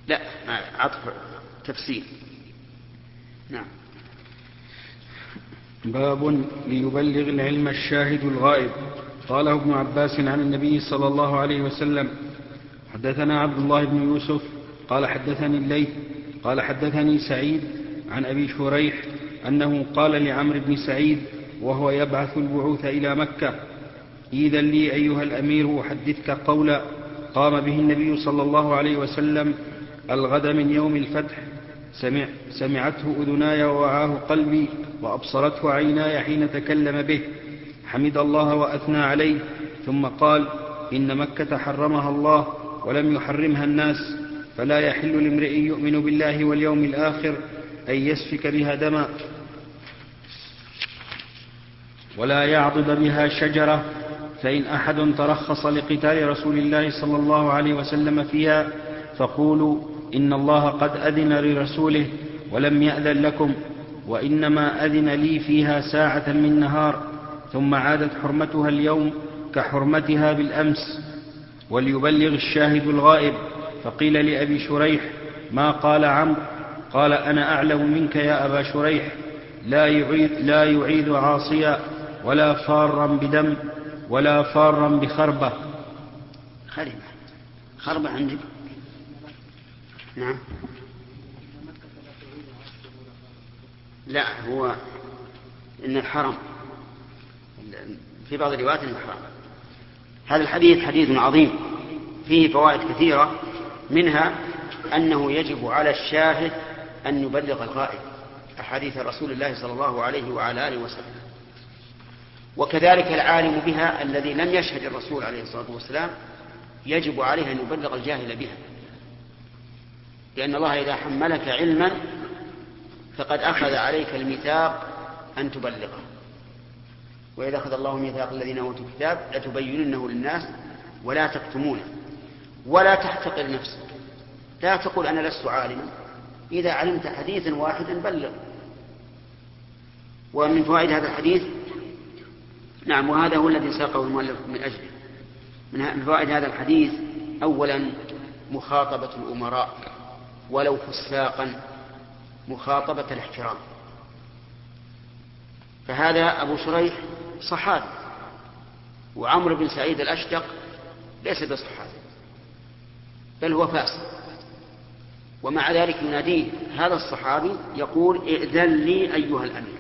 لا، عطف تفسير. نعم. باب ليبلغ العلم الشاهد الغائب. قاله ابن عباس عن النبي صلى الله عليه وسلم: حدثنا عبد الله بن يوسف قال حدثني الليث قال حدثني سعيد عن أبي شريح أنه قال لعمرو بن سعيد وهو يبعث البعوث إلى مكة: إذن لي أيها الأمير أحدثك قولا قام به النبي صلى الله عليه وسلم الغد من يوم الفتح، سمعته أذناي ووعاه قلبي وأبصرته عيناي حين تكلم به، حمد الله وأثنى عليه، ثم قال: إن مكة حرمها الله ولم يحرمها الناس، فلا يحل لامرئ يؤمن بالله واليوم الآخر أن يسفك بها دما، ولا يعضد بها شجرة، فإن أحد ترخص لقتال رسول الله صلى الله عليه وسلم فيها فقولوا إن الله قد أذن لرسوله ولم يأذن لكم، وإنما أذن لي فيها ساعة من نهار، ثم عادت حرمتها اليوم كحرمتها بالأمس. وليبلغ الشاهد الغائب. فقيل لأبي شريح: ما قال عمرو؟ قال: أنا أعلم منك يا أبا شريح، لا يعيد عاصيا ولا فارا بدم ولا فارا بخربة. خربة عندك؟ نعم. لا، هو إن الحرم في بعض الروايات إن الحرم. هذا الحديث حديث عظيم فيه فوائد كثيرة، منها أنه يجب على الشاهد أن يبلغ الغائب أحاديث رسول الله صلى الله عليه وعلى آله وسلم، وكذلك العالم بها الذي لم يشهد الرسول عليه الصلاة والسلام يجب عليه أن يبلغ الجاهل بها، لأن الله إذا حملك علما فقد أخذ عليك الميثاق أن تبلغه. وإذا أخذ الله ميثاق الذين أوتوا الكتاب لتبيننه للناس ولا تكتمونه، ولا تحتقر نفسك، لا تقول أنا لست عالما، إذا علمت حديثا واحدا بلغ. ومن فوائد هذا الحديث، نعم، وهذا هو الذي ساقه المؤلف من أجله، من فوائد هذا الحديث: أولا مخاطبة الأمراء ولو فساقا، مخاطبة الاحترام. فهذا أبو شريح صحابي، وعمرو بن سعيد الأشدق ليس بصحابي بل هو فاسق، ومع ذلك يناديه هذا الصحابي يقول: ائذن لي أيها الأمير.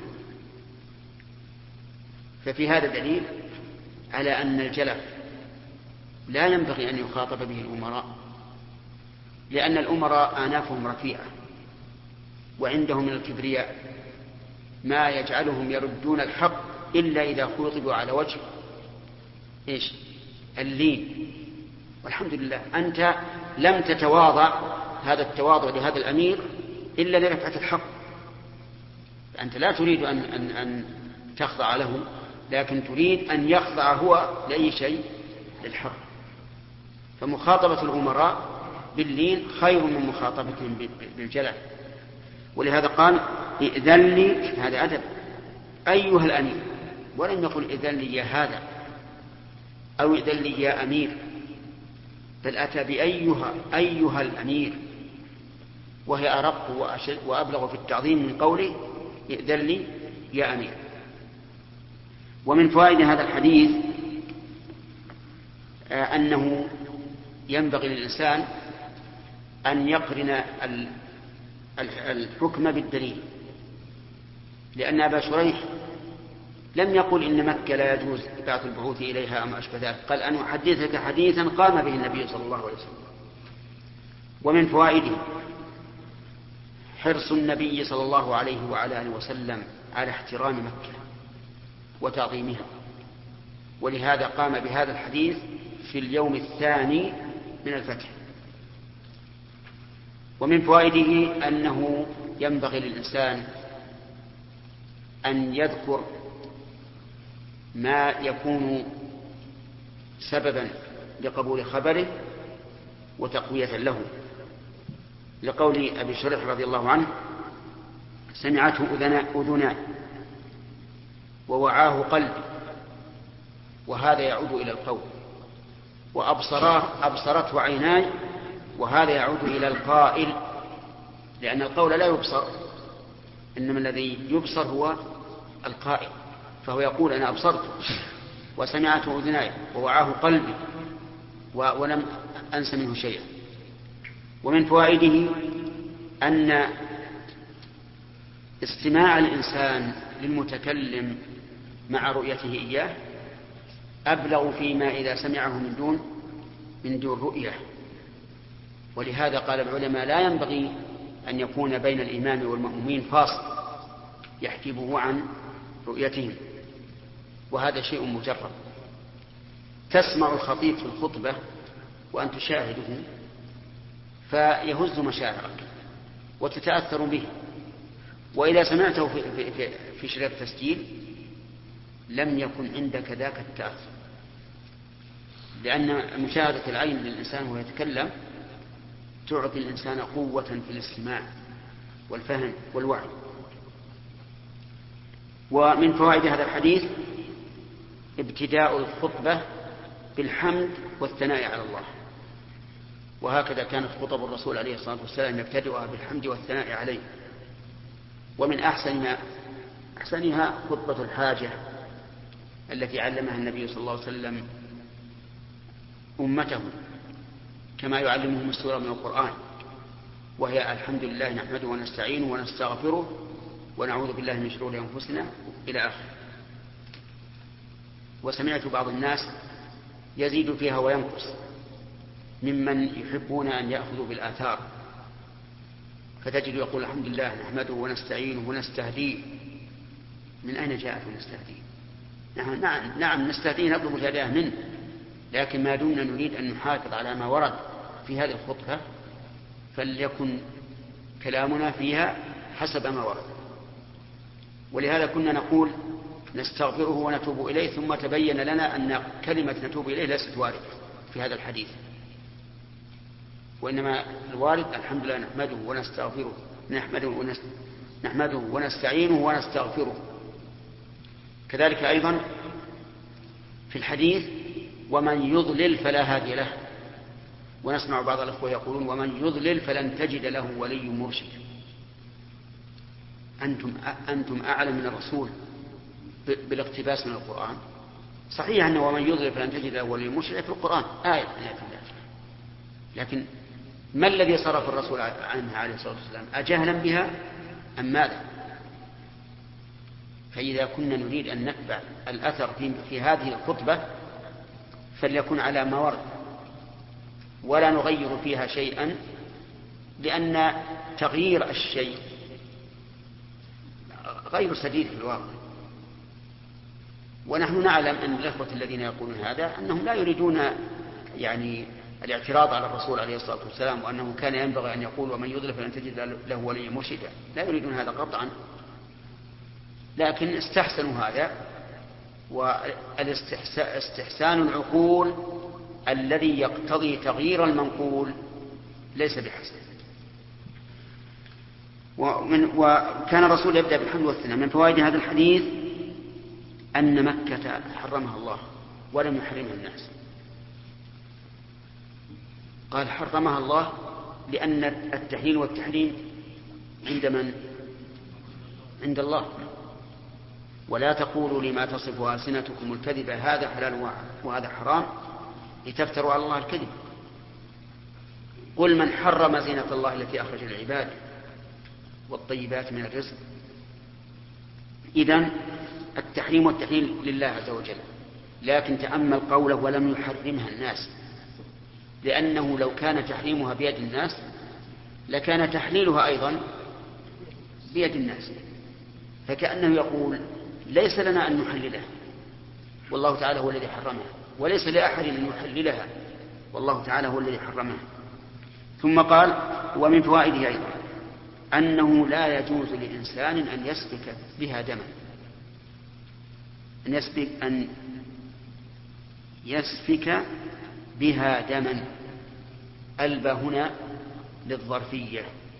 ففي هذا دليل على أن الجلف لا ينبغي أن يخاطب به الأمراء، لأن الأمراء آنافهم رفيعة وعندهم من الكبرياء ما يجعلهم يردون الحق إلا إذا خاطبوا على وجه اللين. والحمد لله أنت لم تتواضع هذا التواضع لهذا الأمير إلا لرفعة الحق، فأنت لا تريد أن تخضع له، لكن تريد أن يخضع هو لأي شيء للحق. فمخاطبة الأمراء باللين خير من مخاطبتهم بالجلال. ولهذا قال: ائذن لي، هذا أدب، أيها الأمير، ولم يقل ائذن لي يا هذا أو ائذن لي يا أمير، بل أتى أيها الأمير، وهي أرق وأبلغ في التعظيم من قوله ائذن لي يا أمير. ومن فوائد هذا الحديث أنه ينبغي للإنسان أن يقرن الحكم بالدليل، لأن أبا شريح لم يقل إن مكة لا يجوز إبعاث البعوث إليها أم أشبه ذلك، قال: أن أحدثك حديثا قام به النبي صلى الله عليه وسلم. ومن فوائده حرص النبي صلى الله عليه وعلى آله وسلم على احترام مكة وتعظيمها، ولهذا قام بهذا الحديث في اليوم الثاني من الفتح. ومن فوائده أنه ينبغي للإنسان أن يذكر ما يكون سببا لقبول خبره وتقوية له، لقول أبي شريح رضي الله عنه: سمعته أذناي ووعاه قلبي، وهذا يعود إلى القول، وأبصرته عيناي وهذا يعود إلى القائل، لأن القول لا يبصر، إنما الذي يبصر هو القائل، فهو يقول أنا أبصرت وسمعته أذناي ووعاه قلبي ولم أنس منه شيئا. ومن فوائده أن استماع الإنسان للمتكلم مع رؤيته إياه أبلغ فيما إذا سمعه من دون رؤية. ولهذا قال العلماء لا ينبغي أن يكون بين الإمام والمأمومين فاصل يحجبه عن رؤيتهم، وهذا شيء مجرد. تسمع الخطيب في الخطبة وأن تشاهده فيهز مشاعرك وتتأثر به، وإذا سمعته في شريط تسجيل لم يكن عندك ذاك التأثر، لأن مشاهدة العين للإنسان وهو يتكلم تعطي الإنسان قوة في الاستماع والفهم والوعي. ومن فوائد هذا الحديث ابتداء الخطبة بالحمد والثناء على الله، وهكذا كانت خطب الرسول عليه الصلاة والسلام يبتدئها بالحمد والثناء عليه. ومن أحسنها خطبة الحاجة التي علمها النبي صلى الله عليه وسلم أمته كما يعلمهم السورة من القرآن، وهي الحمد لله نحمده ونستعينه ونستغفره ونعوذ بالله من شرور أنفسنا إلى آخره. وسمعت بعض الناس يزيد فيها وينقص ممن يحبون أن يأخذوا بالآثار، فتجد يقول الحمد لله نحمده ونستعينه ونستهديه. من أين جاءت ونستهديه؟ نعم نستهديه، نطلب الهداية منه، لكن ما دمنا نريد أن نحافظ على ما ورد في هذه الخطبة فليكن كلامنا فيها حسب ما ورد. ولهذا كنا نقول نستغفره ونتوب إليه، ثم تبين لنا أن كلمة نتوب إليه ليست واردة في هذا الحديث، وإنما الوارد الحمد لله نحمده ونستغفره، نحمده ونستعينه ونستغفره. كذلك أيضا في الحديث ومن يضلل فلا هادي له، ونسمع بعض الأخوة يقولون ومن يضلل فلن تجد له ولي مرشد. أنتم أعلم من الرسول بالاقتباس من القرآن. صحيح أنه ومن يضلل فلن تجد له ولي مرشد في القرآن آية من آيات الله، لكن ما الذي صرف الرسول عنها عليه الصلاة والسلام؟ أجهلا بها أم ماذا؟ فإذا كنا نريد أن نتبع الأثر في هذه الخطبة فليكن على ما ورد ولا نغير فيها شيئا، لأن تغيير الشيء غير سديد في الواقع. ونحن نعلم أن الأخوة الذين يقولون هذا أنهم لا يريدون يعني الاعتراض على الرسول عليه الصلاة والسلام، وأنه كان ينبغي أن يقول ومن يضلل فلن تجد له وليا مرشدا، لا يريدون هذا قطعا، لكن استحسنوا هذا. والاستحسان العقول الذي يقتضي تغيير المنقول ليس بحسن. وكان الرسول يبدأ بالحمد والثناء. من فوائد هذا الحديث أن مكة حرمها الله ولم يحرمها الناس. قال حرمها الله لأن التحليل والتحريم عند من؟ عند الله. ولا تقولوا لما تصف ألسنتكم الكذب هذا حلال وهذا حرام لتفتروا على الله الكذب. قل من حرم زينة الله التي أخرج للعباد والطيبات من الرزق. إذن التحريم والتحليل لله عز وجل، لكن تأمل قوله ولم يحرمها الناس، لأنه لو كان تحريمها بيد الناس لكان تحليلها أيضا بيد الناس، فكأنه يقول ليس لنا أن نحللها والله تعالى هو الذي حرمها، وليس لأحد أن يحللها والله تعالى هو الذي حرمها. ثم قال ومن فوائده أيضا أنه لا يجوز لإنسان أن يسفك بها دما، أن يسفك بها دما. البا هنا للظرفية،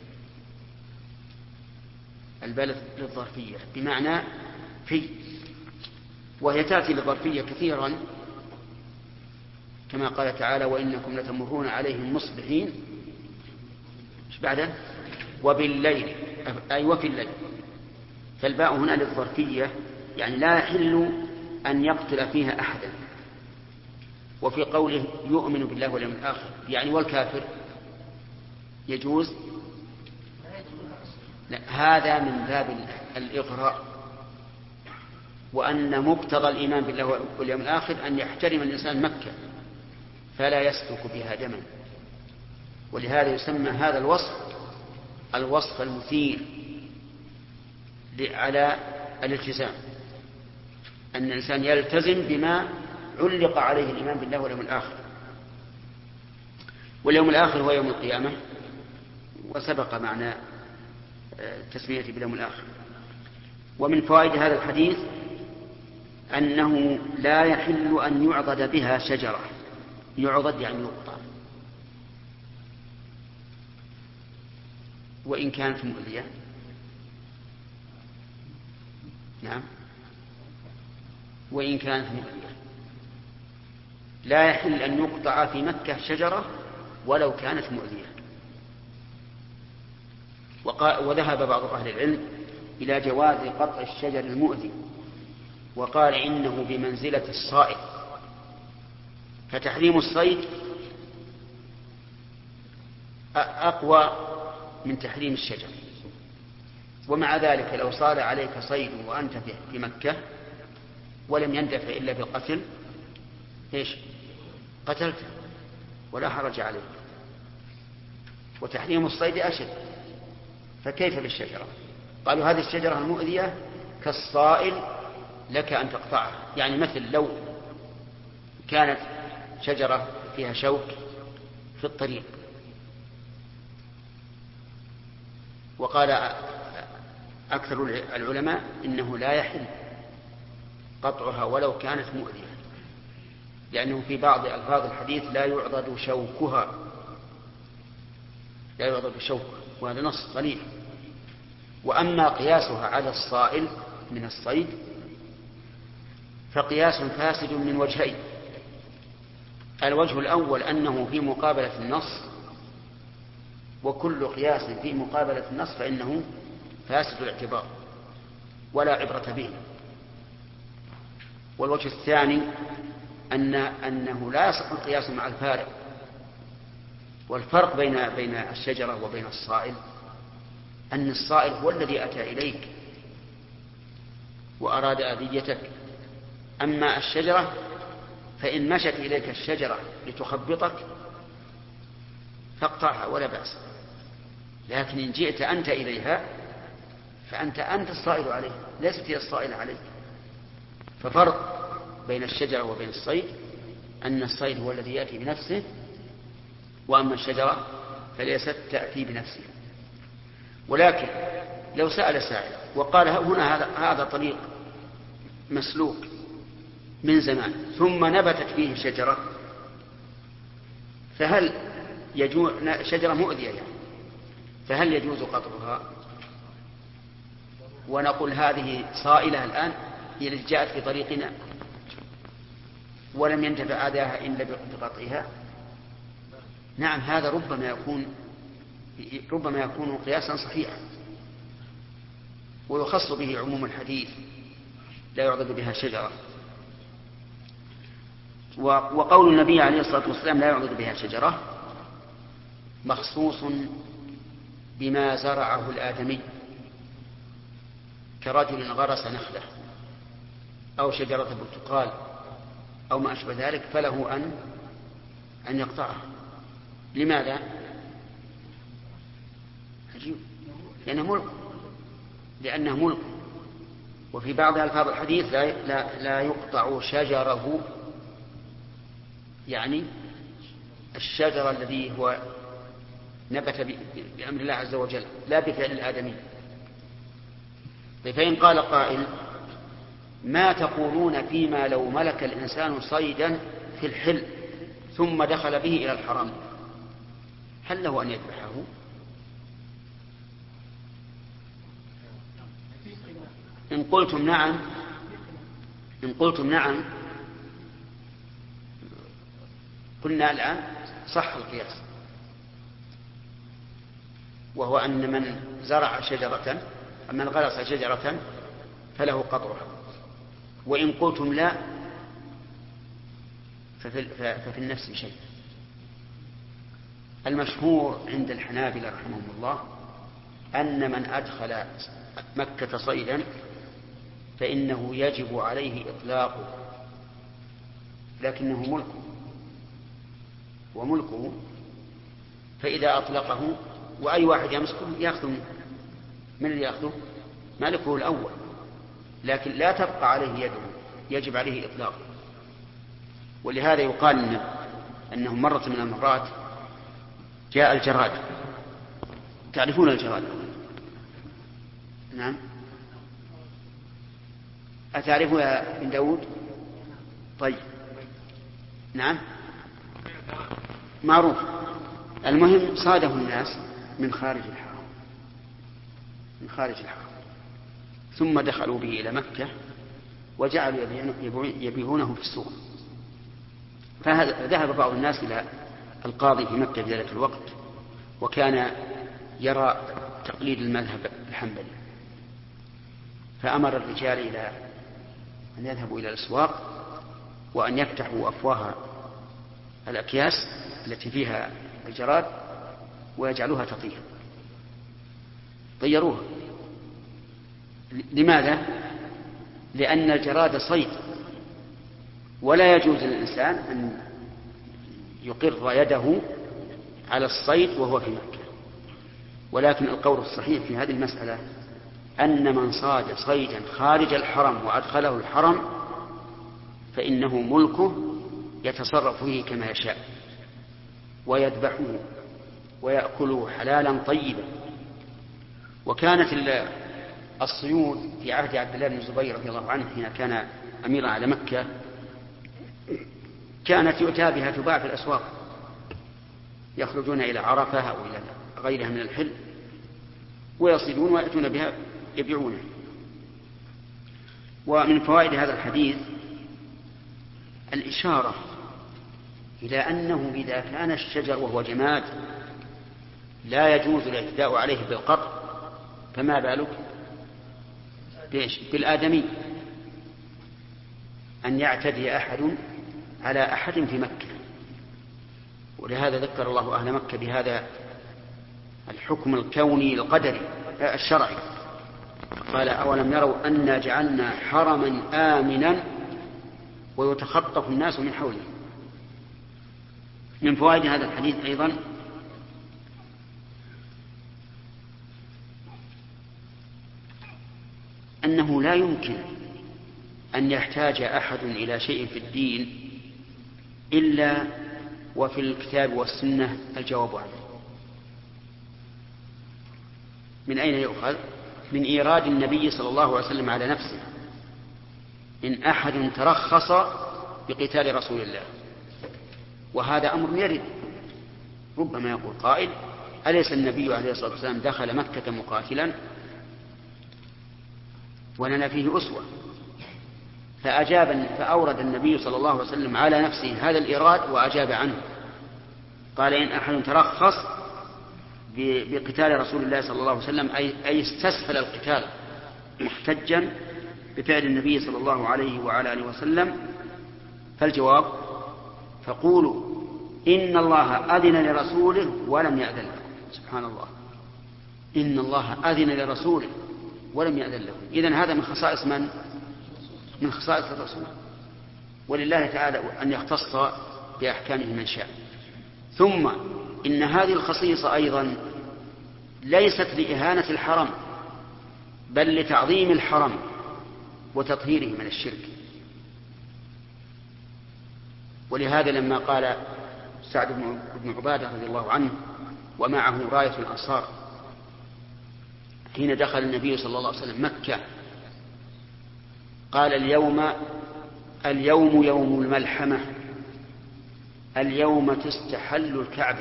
البا للظرفية بمعنى في، وهي تأتي للظرفية كثيرا كما قال تعالى وإنكم لتمرون عليهم مصبحين ايش بعده؟ وبالليل، أي وفي الليل. فالباء هنا للظرفية، يعني لا يحل أن يقتل فيها أحدا. وفي قوله يؤمن بالله واليوم الآخر يعني والكافر يجوز؟ لا، هذا من باب الإغراء، وأن مقتضى الإيمان بالله واليوم الآخر أن يحترم الإنسان مكة فلا يسفك بها دما. ولهذا يسمى هذا الوصف المثير على الالتزام، أن الإنسان يلتزم بما علق عليه الإيمان بالله واليوم الآخر. واليوم الآخر هو يوم القيامة، وسبق معنى التسمية باليوم الآخر. ومن فوائد هذا الحديث أنه لا يحل أن يعضد بها شجرة. يعضد يعني يقطع، وإن كانت مؤذية. نعم، وإن كانت مؤذية. لا يحل أن يقطع في مكة شجرة ولو كانت مؤذية. وذهب بعض أهل العلم إلى جواز قطع الشجر المؤذي، وقال إنه بمنزلة الصائد، فتحريم الصيد أقوى من تحريم الشجر. ومع ذلك لو صار عليك صيد وأنت في مكة ولم يندفع إلا بالقتل، إيش؟ قتلته ولا حرج عليك. وتحريم الصيد أشد، فكيف بالشجرة؟ قالوا هذه الشجرة المؤذية كالصائل لك أن تقطعها، يعني مثل لو كانت شجرة فيها شوك في الطريق، وقال أكثر العلماء إنه لا يحل قطعها ولو كانت مؤذية، لأنه في بعض ألفاظ الحديث لا يعضد شوكها، لا يعضد شوكها، وهذا نص صريح. وأما قياسها على الصائل من الصيد فقياس فاسد من وجهين. الوجه الأول أنه في مقابلة النص، وكل قياس في مقابلة النص فإنه فاسد الاعتبار ولا عبرة به. والوجه الثاني أنه لا يصح القياس مع الفارق. والفرق بين الشجرة وبين الصائل أن الصائل هو الذي أتى إليك وأراد أذيتك، أما الشجرة فإن مشت إليك الشجرة لتخبطك فاقطعها ولا بأس، لكن إن جئت أنت إليها فأنت الصائل عليه، ليست هي الصائلة عليك. ففرق بين الشجرة وبين الصيد أن الصيد هو الذي يأتي بنفسه، وأما الشجرة فليست تأتي بنفسها. ولكن لو سأل سائل وقال هنا هذا طريق مسلوك من زمان ثم نبتت فيه شجرة، فهل يجوز شجرة مؤذية يعني، فهل يجوز قطعها ونقول هذه صائلة الآن هي التي جاءت في طريقنا ولم ينتفع آذاها إلا بقطعها؟ نعم، هذا ربما يكون قياسا صحيحا، ويخص به عموم الحديث لا يعضد بها شجرة. وقول النبي عليه الصلاة والسلام لا يعضد بها شجرة مخصوص بما زرعه الآدمي، كرجل غرس نخلة أو شجرة برتقال أو ما أشبه ذلك، فله أن يقطعها. لماذا؟ عجيب، لأنه ملك. وفي بعض ألفاظ الحديث لا يقطع شجره، يعني الشجر الذي هو نبت بأمر الله عز وجل لا بفعل الآدمي. فإن قال قائل ما تقولون فيما لو ملك الإنسان صيدا في الحل ثم دخل به إلى الحرام، هل له أن يذبحه؟ إن قلتم نعم قلنا الآن صح القياس. وهو أن من زرع شجرة، من غرس شجرة فله قطرها، وإن قلتم لا ففي النفس شيء. المشهور عند الحنابلة رحمهم الله أن من أدخل مكة صيدا فإنه يجب عليه إطلاقه، لكنه ملكه وملكه، فإذا أطلقه وأي واحد يمسكه يأخذ منه. من اللي يأخذه؟ مالكه الأول، لكن لا تبقى عليه يده، يجب عليه إطلاقه. ولهذا يقال أنه مرة من المرات جاء الجراد. تعرفون الجراد؟ نعم. أتعرفوا يا بن داود؟ طيب نعم معروف. المهم صاده الناس من خارج الحرم، من خارج الحرم، ثم دخلوا به إلى مكة وجعلوا يبيعونه في السوق. فذهب بعض الناس إلى القاضي في مكة في ذلك الوقت، وكان يرى تقليد المذهب الحنبلي، فأمر الرجال إلى أن يذهبوا إلى الأسواق وأن يفتحوا أفواه الأكياس التي فيها الجراد ويجعلوها تطير. طيروها. لماذا؟ لأن الجراد صيد، ولا يجوز للإنسان أن يقر يده على الصيد وهو في مكة. ولكن القول الصحيح في هذه المسألة أن من صاد صيدا خارج الحرم وأدخله الحرم فإنه ملكه، يتصرف فيه كما يشاء ويذبحه ويأكله حلالا طيبا. وكانت الصيود في عهد عبد الله بن الزبير رضي الله عنه حين كان أميرا على مكة كانت يؤتى بها تباع في الأسواق، يخرجون إلى عرفة أو إلى غيرها من الحل ويصيدون ويأتون بها يبيعونها. ومن فوائد هذا الحديث الإشارة إلى أنه إذا كان الشجر وهو جماد لا يجوز الاعتداء عليه بالقطع، فما بالك بالآدمي، أن يعتدي أحد على أحد في مكة. ولهذا ذكر الله أهل مكة بهذا الحكم الكوني القدري الشرعي، قال أولم يروا أنا جعلنا حرما آمنا ويتخطف الناس من حوله. من فوائد هذا الحديث أيضا أنه لا يمكن أن يحتاج أحد إلى شيء في الدين إلا وفي الكتاب والسنة الجواب عنه. من أين يؤخذ؟ من إيراد النبي صلى الله عليه وسلم على نفسه: إن أحد ترخص بقتال رسول الله. وهذا أمر يرد، ربما يقول قائل: أليس النبي عليه الصلاة والسلام دخل مكة مقاتلا ولنا فيه أسوة؟ فأورد النبي صلى الله عليه وسلم على نفسه هذا الإيراد وأجاب عنه، قال: إن أحد ترخص بقتال رسول الله صلى الله عليه وسلم أي استسهل القتال محتجا بفعل النبي صلى الله عليه وعلى آله وسلم، فالجواب: فقولوا إن الله أذن لرسوله ولم يأذن لكم. سبحان الله، إن الله أذن لرسوله ولم يأذن لكم. إذن هذا من خصائص من؟ من خصائص الرسول، ولله تعالى أن يختص بأحكامه من شاء. ثم إن هذه الخصيصة أيضا ليست لإهانة الحرم، بل لتعظيم الحرم وتطهيره من الشرك. ولهذا لما قال سعد بن عبادة رضي الله عنه ومعه راية الأنصار حين دخل النبي صلى الله عليه وسلم مكة، قال: اليوم يوم الملحمة، اليوم تستحل الكعبة.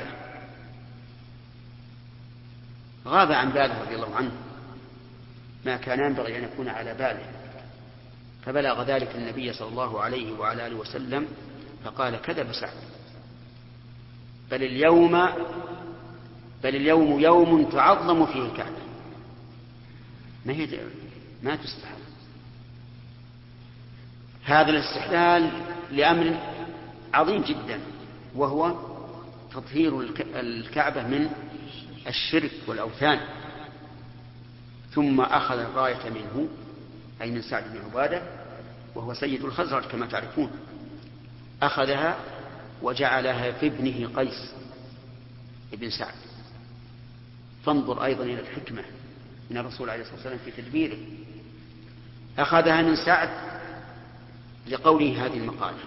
غاب عن باله رضي الله عنه ما كان ينبغي أن يكون على باله، فبلغ ذلك النبي صلى الله عليه وعلى آله وسلم فقال: كذب سعد، بل اليوم بل اليوم يوم تعظم فيه الكعبة، ما تستحل. هذا الاستحلال لأمر عظيم جدا، وهو تطهير الكعبة من الشرك والأوثان. ثم أخذ الراية منه، أي من سعد بن عبادة، وهو سيد الخزرج كما تعرفون، أخذها وجعلها في ابنه قيس ابن سعد. فانظر أيضا إلى الحكمة من الرسول عليه الصلاة والسلام في تدبيره. أخذها من سعد لقوله هذه المقالة،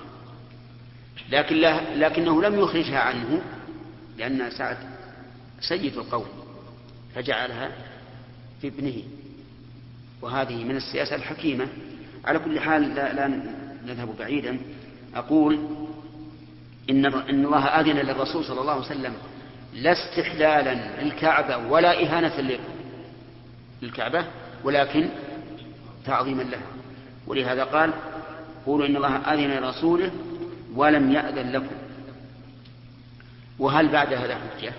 لكنه لم يخرجها عنه، لأن سعد سيد القوم، فجعلها في ابنه. وهذه من السياسة الحكيمة. على كل حال لا نذهب بعيدا. أقول إن الله أذن للرسول صلى الله عليه وسلم لا استحلالا للكعبة ولا إهانة للكعبة، ولكن تعظيما لها. ولهذا قال: قولوا إن الله أذن لرسوله ولم يأذن لكم. وهل بعد هذا حجة؟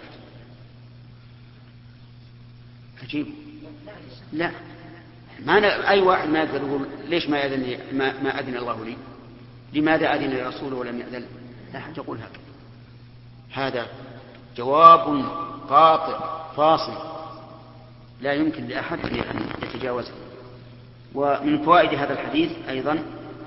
عجيب. لا، أي واحد ما يقدر يقول ليش ما أذن الله لي، لماذا أذن لرسوله ولم يأذن؟ لا حد يقول هكذا. هذا جواب قاطع فاصل لا يمكن لأحد أن يتجاوزه. ومن فوائد هذا الحديث أيضا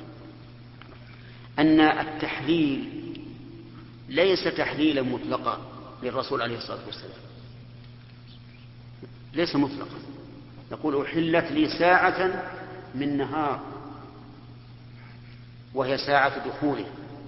أن التحليل ليس تحليلا مطلقا للرسول عليه الصلاة والسلام، ليس مطلقا. يقول: أحلت لي ساعة من نهار، وهي ساعة دخوله،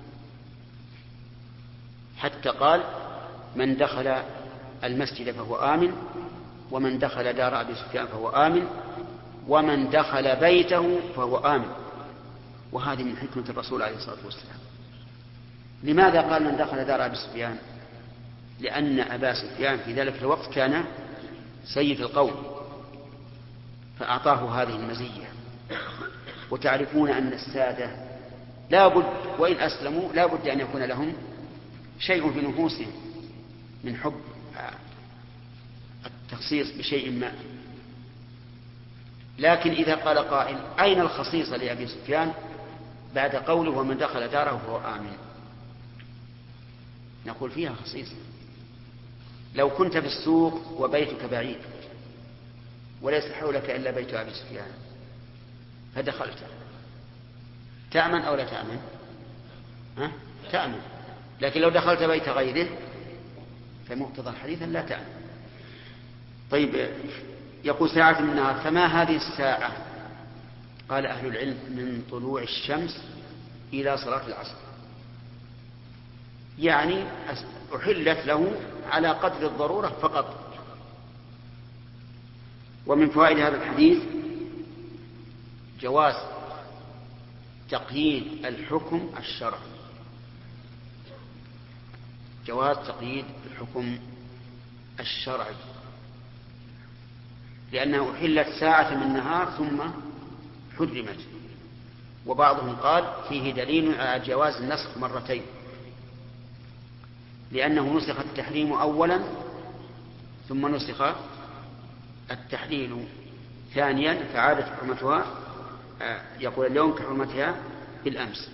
حتى قال: من دخل المسجد فهو آمن، ومن دخل دار أبي سفيان فهو آمن، ومن دخل بيته فهو آمن. وهذه من حكمة الرسول عليه الصلاة والسلام. لماذا قال من دخل دار أبي سفيان؟ لأن أبا سفيان في ذلك الوقت كان سيد القوم، فأعطاه هذه المزية. وتعرفون أن السادة لا بد وإن أسلموا لا بد أن يكون لهم شيء في نفوسهم من حب التخصيص بشيء ما. لكن إذا قال قائل: أين الخصيصة لأبي سفيان بعد قوله ومن دخل داره فهو آمن؟ نقول: فيها خصيصة. لو كنت في السوق وبيتك بعيد وليس حولك إلا بيت أبي سفيان فدخلت، تأمن أو لا تأمن؟ تأمن. لكن لو دخلت بيت غيره فمقتضى الحديث لا تأمن. طيب، يقول ساعة من النهار، فما هذه الساعة؟ قال أهل العلم: من طلوع الشمس إلى صلاة العصر، يعني أحلت له على قدر الضرورة فقط. ومن فوائد هذا الحديث جواز تقييد الحكم الشرعي، جواز تقييد الحكم الشرعي، لأنه أحلت ساعة من النهار ثم حرمت. وبعضهم قال فيه دليل على جواز النسخ مرتين، لأنه نسخ التحريم أولا ثم نسخ التحليل ثانيا، فعادت حرمتها يقول اليوم كحرمتها بالأمس.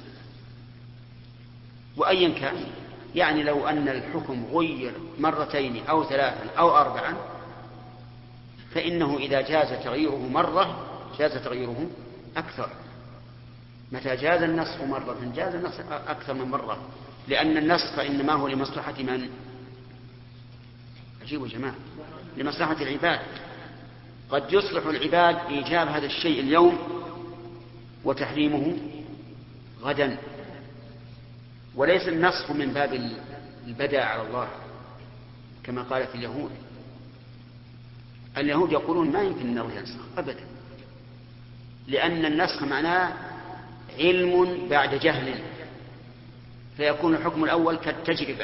وأيا كان، يعني لو أن الحكم غير مرتين أو ثلاثا أو أربعا، فإنه إذا جاز تغييره مرة جاز تغييره أكثر. متى جاز النسخ مرة جاز النسخ أكثر من مرة، لأن النسخ إنما هو لمصلحة من؟ عجيب يا جماعة، لمصلحة العباد. قد يصلح العباد إيجاب هذا الشيء اليوم وتحريمه غدا، وليس النسخ من باب البدع على الله كما قالت اليهود. اليهود يقولون ما يمكن أن الله ينسخ أبدا، لأن النسخ معناه علم بعد جهل، فيكون الحكم الأول كالتجربة.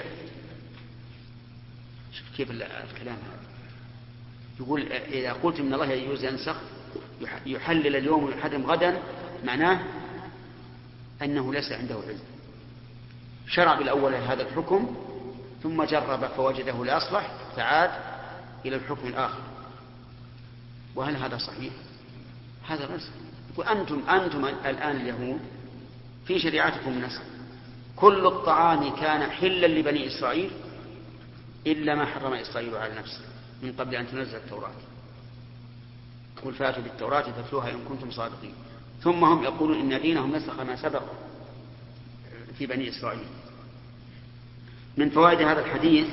شوف كيف الكلام هذا. يقول إذا قلت من الله يجوز ينسخ، يحلل اليوم ويحرم غدا، معناه أنه ليس عنده علم. شرع بالأول هذا الحكم ثم جرب فوجده لا يصلح فعاد إلى الحكم الآخر. وهل هذا صحيح؟ هذا غير صحيح. وأنتم الآن اليهود في شريعتكم النسخ، كل الطعام كان حلا لبني إسرائيل إلا ما حرم إسرائيل على نفسه من قبل أن تنزل التوراة. قل فاتوا بالتوراة فاتلوها إن كنتم صادقين. ثم هم يقولون إن دينهم نسخ ما سبق في بني إسرائيل. من فوائد هذا الحديث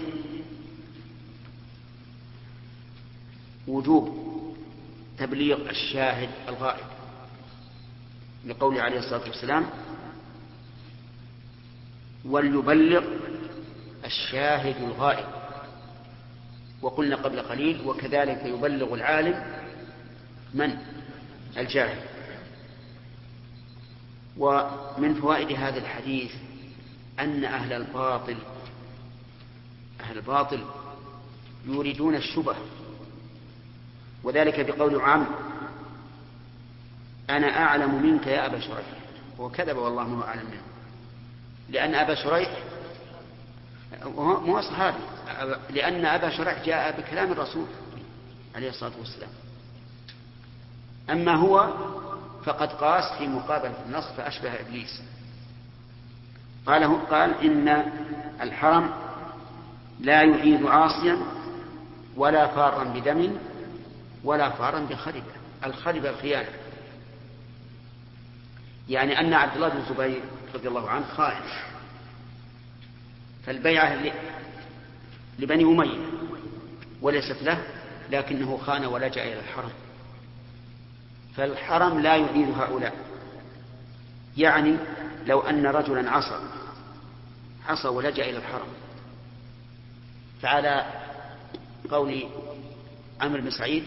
وجوب تبليغ الشاهد الغائب، لقوله عليه الصلاة والسلام: وليبلغ الشاهد الغائب. وقلنا قبل قليل: وكذلك يبلغ العالم من؟ الجاهل. ومن فوائد هذا الحديث أن أهل الباطل يريدون الشبه، وذلك بقول عم: أنا أعلم منك يا أبا شريح. وكذب والله ما هو أعلم منه، لأن أبا شريح مو صحابي، لأن أبا شريح جاء بكلام الرسول عليه الصلاة والسلام. أما هو فقد قاس في مقابلة النص فأشبه إبليس. قال: إن الحرم لا يعيد عاصيا ولا فارا بدم ولا فارا بخربة. الخربة الخيانة، يعني أن عبد الله بن الزبير رضي الله عنه خائن، فالبيعة لبني أمية وليست له، لكنه خان ولجأ إلى الحرم، فالحرم لا يعيد هؤلاء. يعني لو أن رجلا عصى ولجأ إلى الحرم، فعلى قول عمرو بن سعيد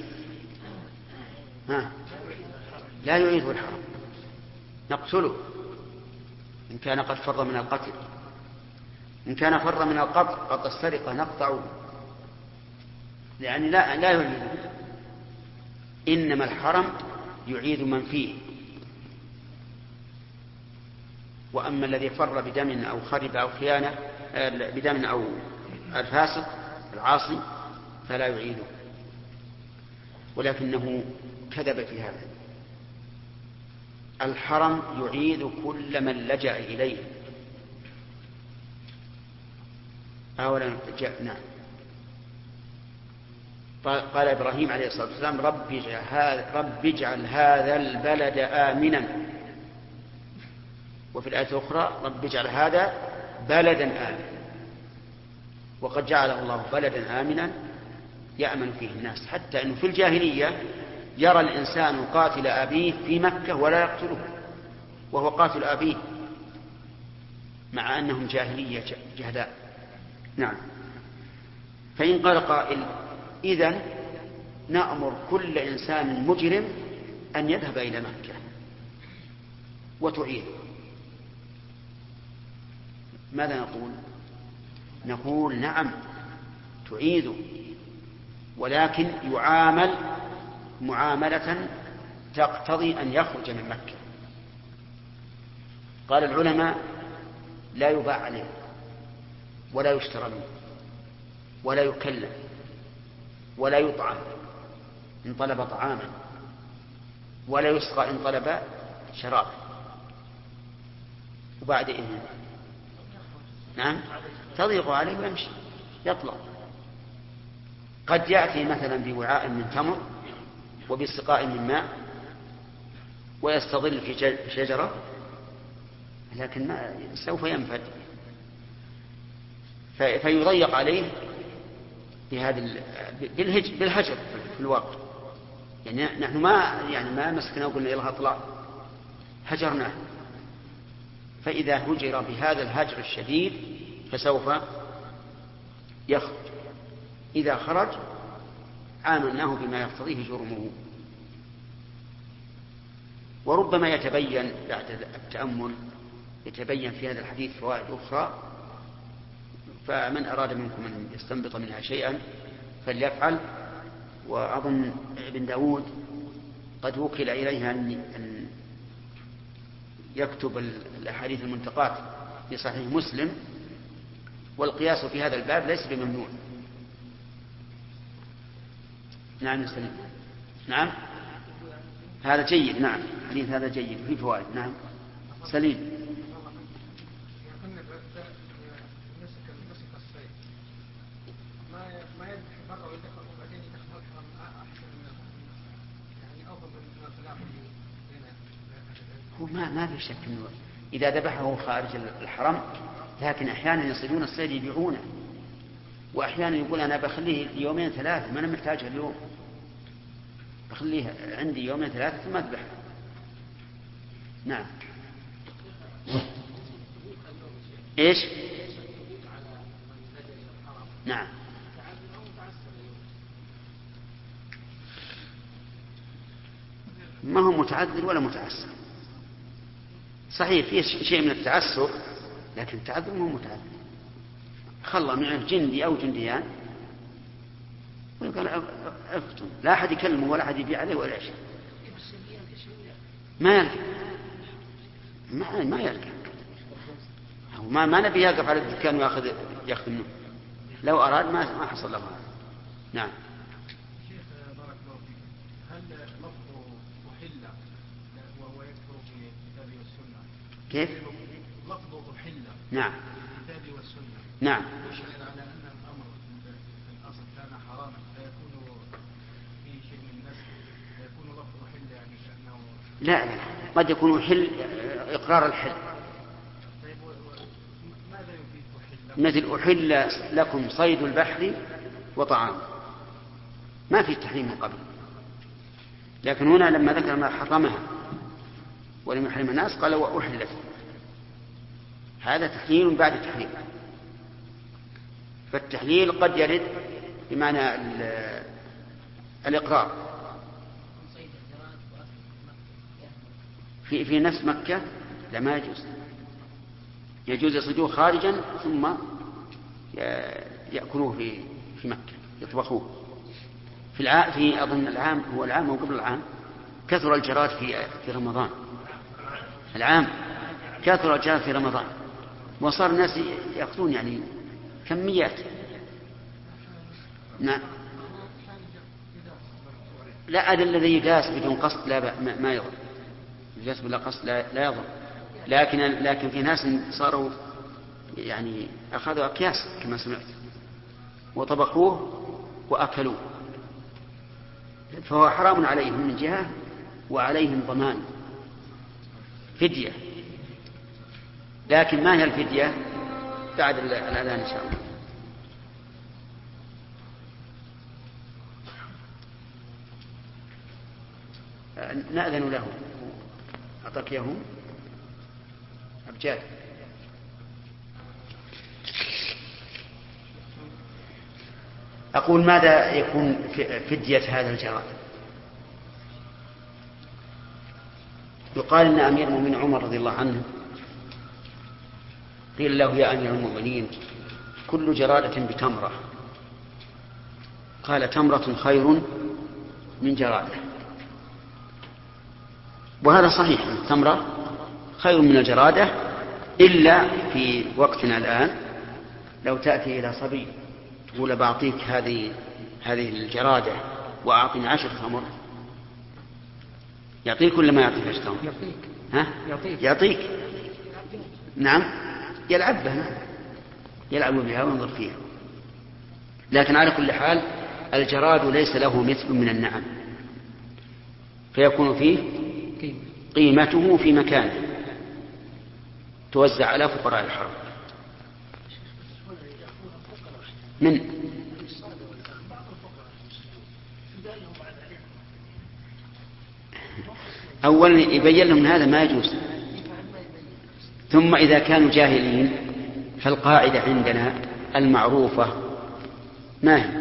لا يعيده الحرم، نقتله إن كان قد فر من القتل. إن كان فر من قطع السرقة نقطعه، يعني لا يعيده. إنما الحرم يعيد من فيه. وأما الذي فر بدم أو خرب أو خيانة بدم أو الفاسق العاصي فلا يعيده، ولكنه كذب في هذا. الحرم يعيد كل من لجأ إليه. أولا نعم. قال إبراهيم عليه الصلاة والسلام: رب اجعل هذا البلد آمنا. وفي الآية الأخرى: رب اجعل هذا بلدا آمنا. وقد جعله الله بلدا آمنا يأمن فيه الناس، حتى أنه في الجاهلية يرى الإنسان قاتل أبيه في مكة ولا يقتله وهو قاتل أبيه، مع أنهم جاهلية جهلاء. نعم. فإن قال قائل: إذن نأمر كل إنسان مجرم أن يذهب إلى مكة وتعيد، ماذا نقول؟ نقول: نعم تعيد، ولكن يعامل معاملة تقتضي أن يخرج من مكة. قال العلماء: لا يباع عليه ولا يشترى منه ولا يكلم ولا يطعم إن طلب طعاما ولا يسقى إن طلب شرابا. وبعد إذن نعم تضيق عليه ويمشي يطلع. قد يأتي مثلا بوعاء من تمر وبسقاء من ماء ويستظل في شجرة، لكن ما سوف ينفد، فيضيق عليه بالهجر في الواقع. يعني نحن ما مسكنا وقلنا يلا اطلع، هجرناه. فإذا هجر بهذا الهجر الشديد فسوف يخرج. إذا خرج عاملناه بما يقتضيه جرمه. وربما يتبين بعد التأمل يتبين في هذا الحديث فوائد أخرى، فمن أراد منكم أن يستنبط منها شيئا فليفعل. وأظن ابن داود قد وكل إليها أن يكتب الأحاديث المنتقات في صحيح مسلم والقياس في هذا الباب ليس بممنوع. نعم سليم. نعم هذا جيد. نعم حديث هذا جيد فيه فوائد. نعم سليم. هو ما في شك انه اذا ذبحه خارج الحرم، لكن احيانا يصيدون الصيد يبيعونه، واحيانا يقول انا بخليه يومين ثلاثه ما انا محتاجه اليوم، بخليه عندي يومين ثلاثه ثم اذبحه. نعم. ايش؟ نعم. ما هو متعذر ولا متعسر. صحيح فيه شيء من التعسر، لكن التعذر ما هو متعذر. خلى معه جندي أو جنديان ويقال افتن، لا أحد يكلمه ولا أحد يبيع عليه ولا شيء. ما يلقى ما يلقى. ما نبي يقف على الدكان ويأخذ منه. لو أراد ما حصل له هذا. نعم. شيخ بارك الله فيك، هل لفظ أحل وهو يذكر في الكتاب والسنة؟ كيف؟ لفظ أحل. نعم. في الكتاب والسنة. نعم. يشعر على أن الأمر في الأصل كان حراما، فيكون في شيء من النسخ، فيكون لفظ أحل يعني كأنه. لا قد يكون أحل إقرار الحل. طيب ماذا يفيد أحل؟ مثل أحل لكم صيد البحر وطعامه، ما في تحريم من قبل، لكن هنا لما ذكر ما حرمها ولم يحرم الناس قال وأحلت، هذا تحليل بعد تحريم. فالتحليل قد يرد بمعنى الإقرار في نفس مكة. لا ما يجوز يصيدوه خارجا ثم يأكلوه في مكة يطبخوه. في أظن العام هو العام أو قبل العام كثر الجراد في رمضان. العام كثر الجراد في رمضان وصار الناس يأخذون يعني كميات. نعم. لا هذا الذي يقاس بدون قصد ما يضر، يقاس بلا قصد لا يضر، لكن في ناس صاروا يعني أخذوا أكياس كما سمعت وطبخوه وأكلوه، فهو حرام عليهم من جهة وعليهم ضمان فدية، لكن ما هي الفدية بعد الأذان إن شاء الله. نأذن له. أعطاك إياه أبجاد. أقول ماذا يكون فدية هذا الجراد؟ يقال إن أمير المؤمنين عمر رضي الله عنه قيل له يا أمير المؤمنين كل جرادة بتمرة، قال تمرة خير من جرادة. وهذا صحيح، التمرة خير من الجرادة، إلا في وقتنا الآن لو تأتي إلى صبي تقول بعطيك هذه الجرادة وأعطني 10 تمر، يعطيك ولا ما يعطيك 10 تمر؟ يعطيك. نعم يلعب بها، يلعب بها وينظر فيها. لكن على كل حال الجراد ليس له مثل من النعم، فيكون فيه قيمته في مكانه توزع على فقراء الحرم. من أولا يبين لهم هذا ما يجوز، ثم إذا كانوا جاهلين فالقاعدة عندنا المعروفة ما هي؟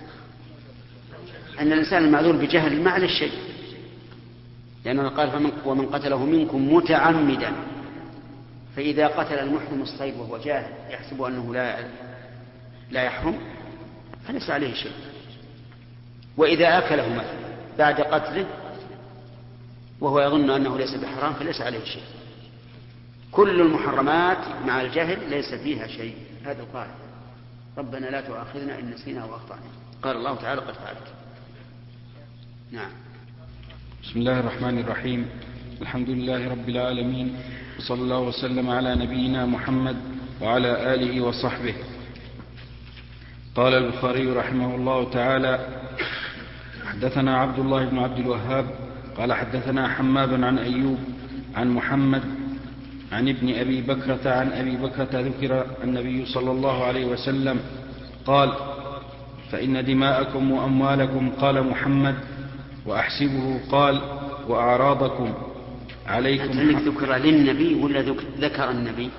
أن الإنسان المعذور بجهل ما عليه شيء، لأنه قال ومن قتله منكم متعمدا، فإذا قتل المحرم الصيد وهو جاهل يحسب أنه لا يحرم فليس عليه شيء، وإذا أكله مثلا بعد قتله وهو يظن أنه ليس بحرام فليس عليه شيء. كل المحرمات مع الجهل ليس فيها شيء. هذه القاعدة: ربنا لا تؤاخذنا إن نسينا وأخطأنا. قال الله تعالى: قد فعلت. نعم. بسم الله الرحمن الرحيم. الحمد لله رب العالمين، وصلى الله وسلم على نبينا محمد وعلى آله وصحبه. قال البخاري رحمه الله تعالى: حدثنا عبد الله بن عبد الوهاب قال حدثنا حماد عن أيوب عن محمد عن ابن أبي بكرة عن أبي بكرة ذكر النبي صلى الله عليه وسلم قال: فإن دماءكم وأموالكم قال محمد، وأحسبه قال: وأعراضكم عليكم. أنت ذكر للنبي ولا ذكر النبي؟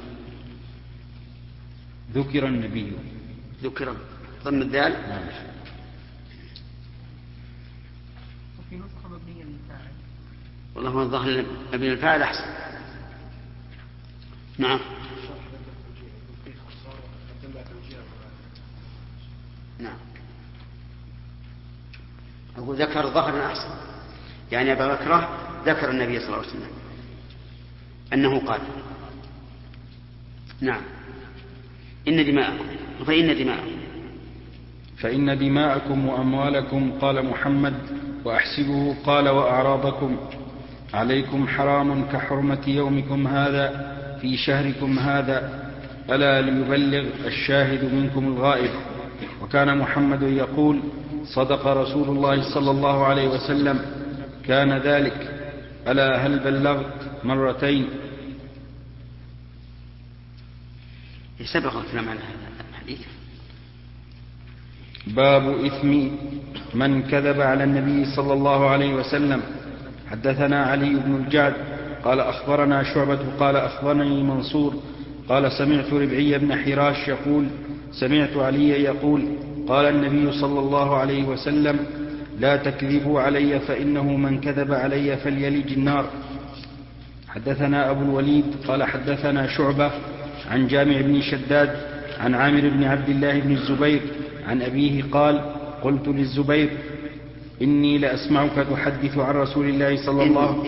ذكر النبي. ذكر ضم الدال. نعم. وفي نسخة مبنية للفاعل. والله هو الظاهر مبني الفاعل أحسن. نعم. نعم. أقول ذكر ظهرا أحسن، يعني أبا بكر ذكر النبي صلى الله عليه وسلم أنه قال: نعم، إن دماءكم فإن دماءكم وأموالكم قال محمد، وأحسبه قال: وأعراضكم عليكم حرام كحرمة يومكم هذا في شهركم هذا، ألا ليبلغ الشاهد منكم الغائب. وكان محمد يقول: صدق رسول الله صلى الله عليه وسلم، كان ذلك. ألا هل بلغت؟ مرتين. سبق الكلام على هذا الحديث. باب إثم من كذب على النبي صلى الله عليه وسلم. حدثنا علي بن الجعد قال أخبرنا شعبة قال أخبرني منصور قال سمعت ربعي بن حراش يقول: سمعت علي يقول: قال النبي صلى الله عليه وسلم: لا تكذبوا علي فإنه من كذب علي فليلج النار. حدثنا أبو الوليد قال حدثنا شعبة عن جامع بن شداد عن عامر بن عبد الله بن الزبير عن أبيه قال: قلت للزبير: إني لأسمعك تحدث عن رسول الله صلى الله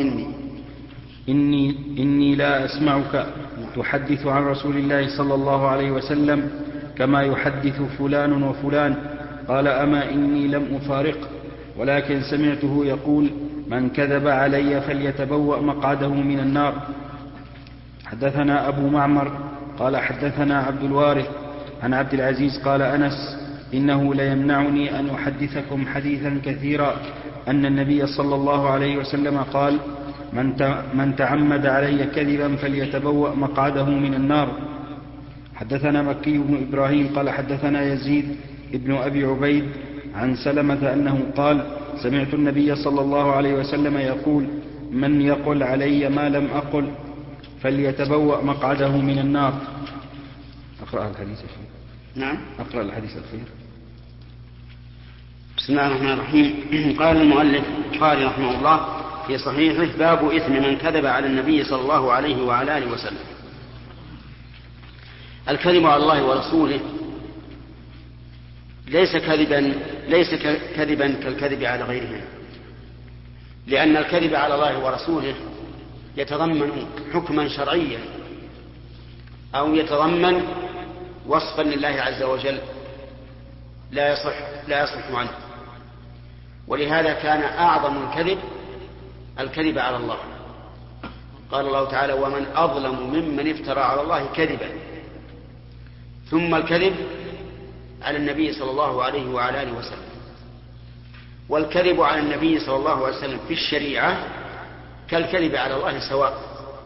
إني لا أسمعك تحدث عن رسول الله صلى الله عليه وسلم كما يحدث فلان وفلان. قال: أما إني لم أفارقه، ولكن سمعته يقول: من كذب علي فليتبوأ مقعده من النار. حدثنا أبو معمر قال حدثنا عبد الوارث عن عبد العزيز قال أنس: إنه ليمنعني أن أحدثكم حديثا كثيرا أن النبي صلى الله عليه وسلم قال: من تعمد علي كذبا فليتبوأ مقعده من النار. حدثنا مكي بن إبراهيم قال حدثنا يزيد ابن أبي عبيد عن سلمة أنه قال: سمعت النبي صلى الله عليه وسلم يقول: من يقل علي ما لم أقل فليتبوأ مقعده من النار. أقرأ الحديث الأخير. نعم. أقرأ الحديث الأخير. بسم الله الرحمن الرحيم. قال المؤلف البخاري رحمه الله في صحيحه: باب إثم من كذب على النبي صلى الله عليه وعلى آله وسلم. الكذب على الله ورسوله ليس كذبا كالكذب على غيرهم، لأن الكذب على الله ورسوله يتضمن حكما شرعيا أو يتضمن وصفا لله عز وجل لا يصح عنه. ولهذا كان أعظم الكذب على الله. قال الله تعالى: ومن أظلم ممن افترى على الله كذبا. ثم الكذب على النبي صلى الله عليه وعلى آله وسلم. والكذب على النبي صلى الله عليه وسلم في الشريعة كالكذب على الله سواء،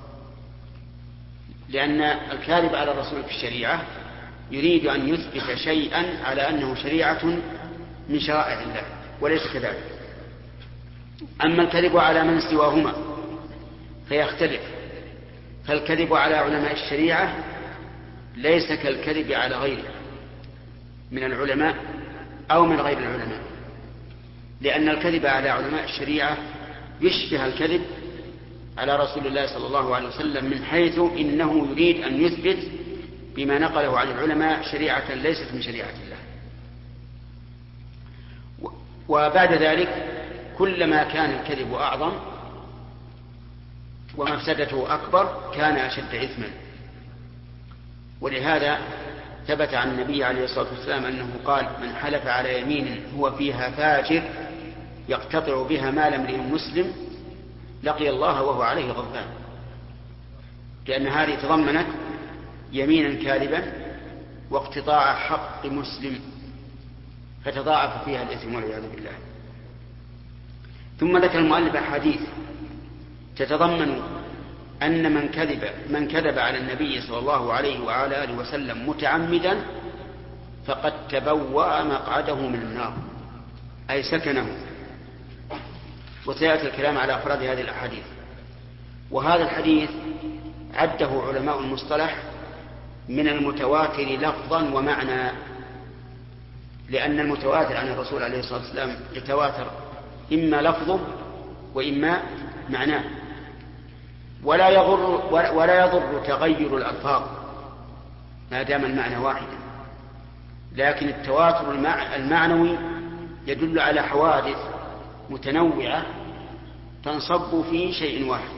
لأن الكاذب على الرسول في الشريعة يريد أن يثبت شيئا على أنه شريعة من شرائع الله وليس كذلك. أما الكذب على من سواهما فيختلف، فالكذب على علماء الشريعة ليس كالكذب على غيره من العلماء أو من غير العلماء، لأن الكذب على علماء الشريعة يشبه الكذب على رسول الله صلى الله عليه وسلم، من حيث إنه يريد أن يثبت بما نقله عن العلماء شريعة ليست من شريعة الله. وبعد ذلك كلما كان الكذب أعظم ومفسدته أكبر كان أشد إثما. ولهذا ثبت عن النبي عليه الصلاة والسلام أنه قال: من حلف على يمين هو فيها فاجر يقتطع بها مال امرئ مسلم لقي الله وهو عليه غضبان، لأن هذه تضمنت يمينا كاذبا واقتطاع حق مسلم، فتضاعف فيها الإثم والعياذ بالله. ثم ذكر المؤلف أحاديث تتضمن أن من كذب على النبي صلى الله عليه وعلى آله وسلم متعمدا فقد تبوأ مقعده من النار، أي سكنه. وسيأتي الكلام على أفراد هذه الأحاديث. وهذا الحديث عده علماء المصطلح من المتواتر لفظا ومعنى، لأن المتواتر عن الرسول عليه الصلاة والسلام يتواتر إما لفظه وإما معناه، ولا يضر تغير الألفاظ ما دام المعنى واحدا. لكن التواتر المعنوي يدل على حوادث متنوعة تنصب في شيء واحد.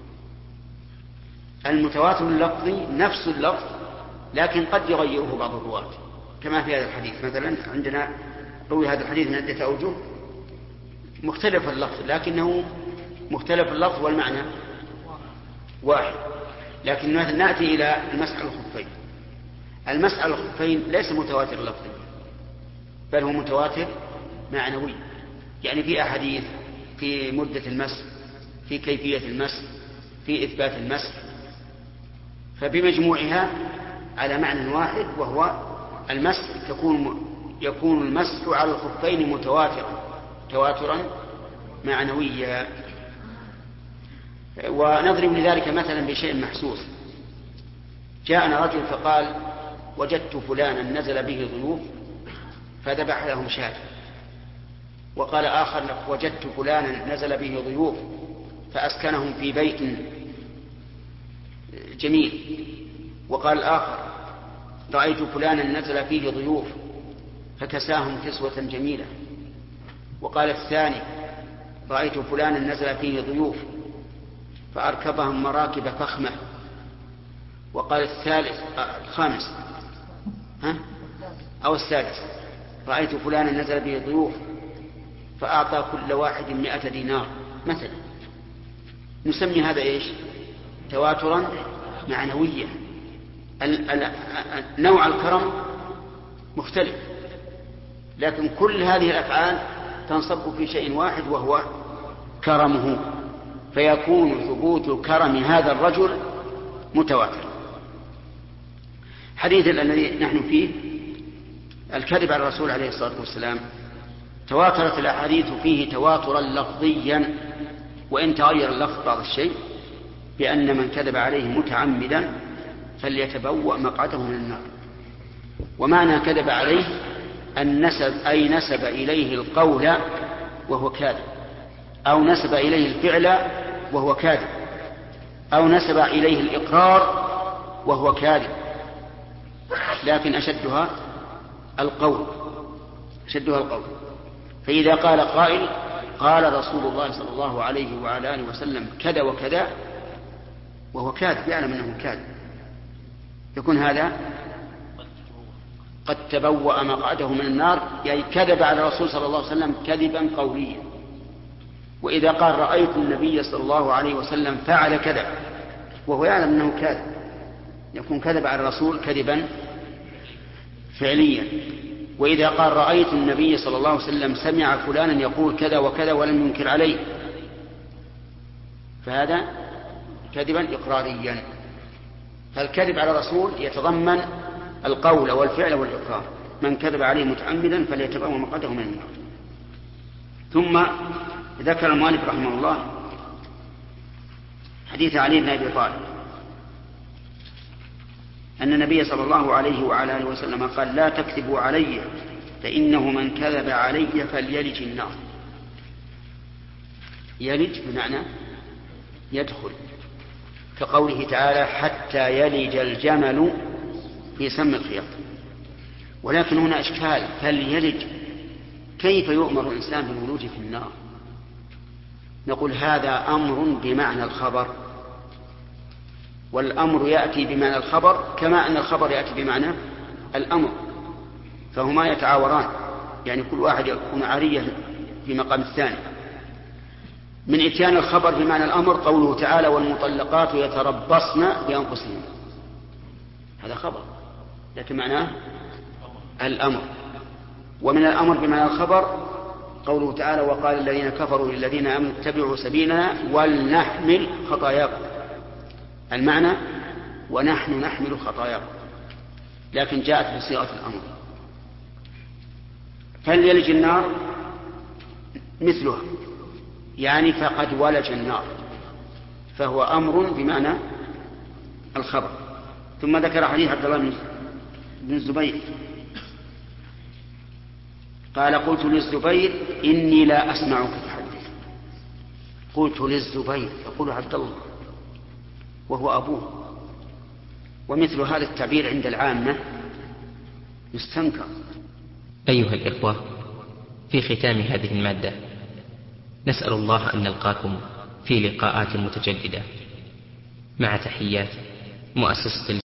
المتواتر اللفظي نفس اللفظ لكن قد يغيره بعض الرواة، كما في هذا الحديث. مثلا عندنا روي هذا الحديث من عدة أوجه مختلف اللفظ، لكنه مختلف اللفظ والمعنى واحد. لكن نأتي إلى المسح على الخفين. المسح على الخفين ليس متواتر لفظي، بل هو متواتر معنوي، يعني في أحاديث في مدة المسح، في كيفية المسح، في إثبات المسح، فبمجموعها على معنى واحد، وهو المسح يكون المسح على الخفين تواترا معنويا. ونضرب لذلك مثلا بشيء محسوس. جاءنا رجل فقال: وجدت فلانا نزل به ضيوف فذبح لهم شاة. وقال آخر: وجدت فلانا نزل به ضيوف فأسكنهم في بيت جميل. وقال الآخر: رأيت فلانا نزل فيه ضيوف فكساهم كسوة جميلة. وقال الثاني: رأيت فلانا نزل فيه ضيوف فأركبهم مراكب فخمة. وقال الخامس أو السادس: رأيت فلانا نزل به ضيوف فأعطى كل واحد 100 دينار مثلا. نسمي هذا إيش؟ تواترا معنويا. نوع الكرم مختلف، لكن كل هذه الأفعال تنصب في شيء واحد وهو كرمه، فيكون ثبوت كرم هذا الرجل متواتر. حديث الذي نحن فيه الكذب على الرسول عليه الصلاة والسلام تواترت الأحاديث فيه تواترا لفظيا، وإن تغير اللفظ بعض الشيء، بأن من كذب عليه متعمدا فليتبوأ مقعده من النار. ومعنى كذب عليه أي نسب إليه القول وهو كاذب، أو نسب إليه الفعل وهو كاذب، أو نسب إليه الإقرار وهو كاذب. لكن أشدها القول. فإذا قال قائل: قال رسول الله صلى الله عليه وعلى آله وسلم كذا وكذا، وهو كاذب، يعلم أنه كاذب، يكون هذا قد تبوأ مقعده من النار، يعني كذب على الرسول صلى الله عليه وسلم كذبا قوليا. وإذا قال: رأيت النبي صلى الله عليه وسلم فعل كذا، وهو يعلم أنه كاذب، يكون كذب على الرسول كذبا فعليا. وإذا قال: رأيت النبي صلى الله عليه وسلم سمع فلانا يقول كذا وكذا ولم ينكر عليه، فهذا كذبا إقراريا. فالكذب على الرسول يتضمن القول والفعل والإقرار. من كذب عليه متعمدا فليتبوأ مقعده من النار. ثم ذكر المؤلف رحمه الله حديث علي بن أبي طالب أن النبي صلى الله عليه وعلى آله وسلم قال: لا تكذبوا علي فإنه من كذب علي فليلج النار. يلج بمعنى يدخل، كقوله تعالى: حتى يلج الجمل في سم الخياط. ولكن هنا إشكال: فليلج، كيف يؤمر الإنسان بالولوج في النار؟ نقول هذا أمر بمعنى الخبر، والأمر يأتي بمعنى الخبر كما أن الخبر يأتي بمعنى الأمر، فهما يتعاوران، يعني كل واحد يكون عاريا في مقام الثاني. من إتيان الخبر بمعنى الأمر قوله تعالى والمطلقات يتربصن بأنفسهن، هذا خبر لكن معناه الأمر. ومن الأمر بمعنى الخبر قوله تعالى وقال الذين كفروا للذين آمنوا اتبعوا سبيلنا ولنحمل خطاياكم، المعنى ونحن نحمل خطاياكم، لكن جاءت بصيغة الأمر. فليلج النار مثلها، يعني فقد ولج النار، فهو أمر بمعنى الخبر. ثم ذكر حديث عبد الله بن الزبير قال قلت للزبير إني لا أسمعك تحدث. قلت للزبير يقول عبد الله وهو أبوه، ومثل هذا التعبير عند العامة يستنكر. أيها الإخوة، في ختام هذه المادة نسأل الله أن نلقاكم في لقاءات متجددة، مع تحيات مؤسسة